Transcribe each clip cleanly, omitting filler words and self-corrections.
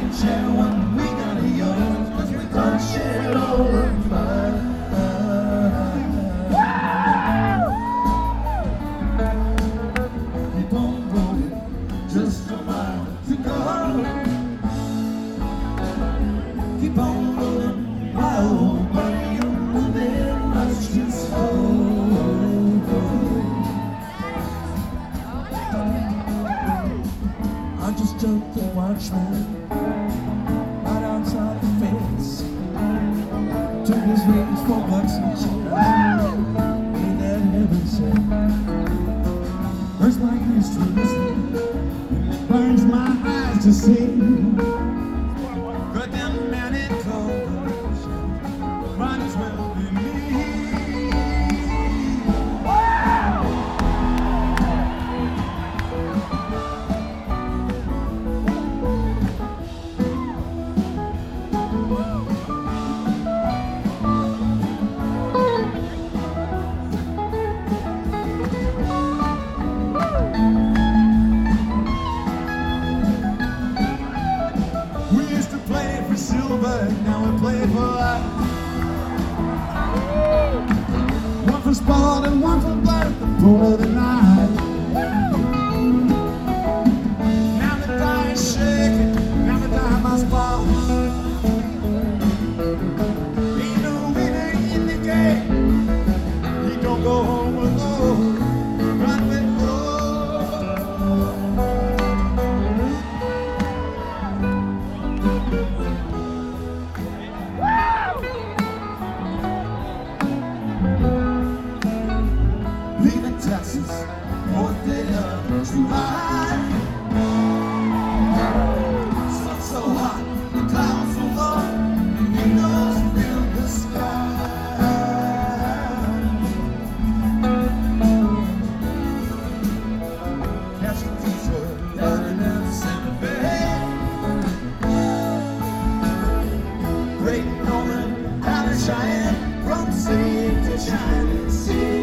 share what we got of yours, 'cause we don't share all of mine. Keep on going, just a mile to go. Keep on going, wow, buddy, you're moving much too slow. I just jumped the watchman right outside the fence. Took his rings for bucks and chairs. Ain't that heaven sent? Hurts my ears to listen, burns my eyes to see. But them men in clothes might as well be me. Silver, now we play for life. One for sport and one for blood, the pull of the night. Now the die is shaking, now the die must fall. Ain't no winner in the game, he don't go home alone. Run with Texas, what they are too high. Sun so hot, the clouds so low, the windows fill the sky. Catching teacher down in the Santa Fe, Great Norman, out of Cheyenne, from sea to shining sea.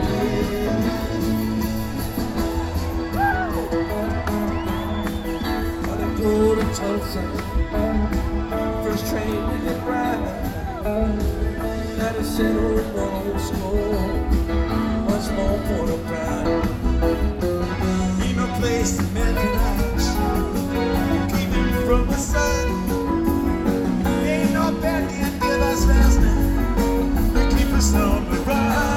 Go to Tulsa, first train to get right. Had a settle in old school, much more for the pride. Ain't no place to mend an axe, keep him from the sun. Ain't no bed can give us last night, they keep us on the run.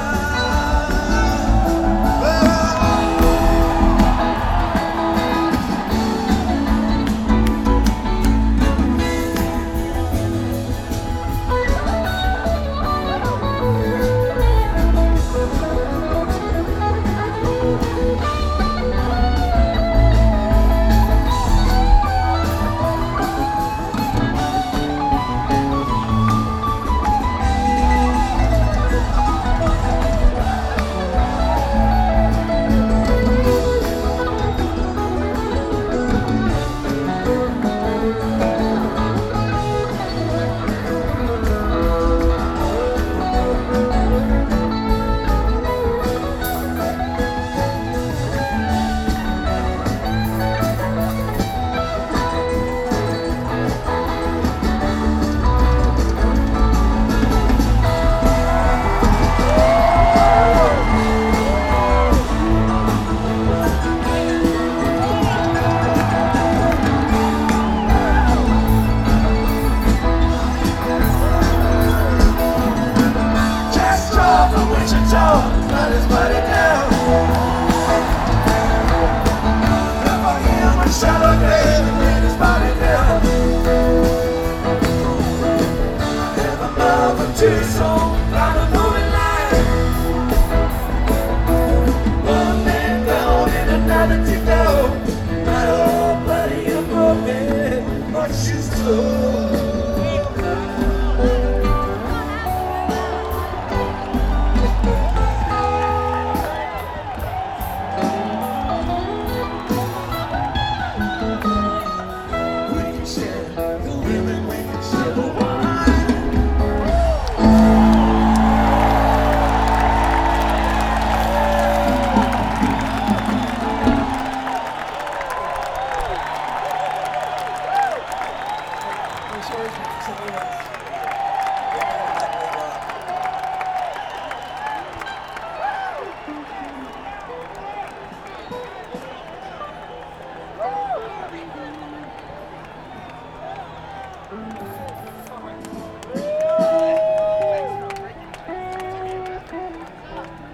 Let his body down. Look for him with shallow grave and let his body down. I have a love of two souls round the moving line. One man gone and another to go. My old buddy, you're broken, but you still.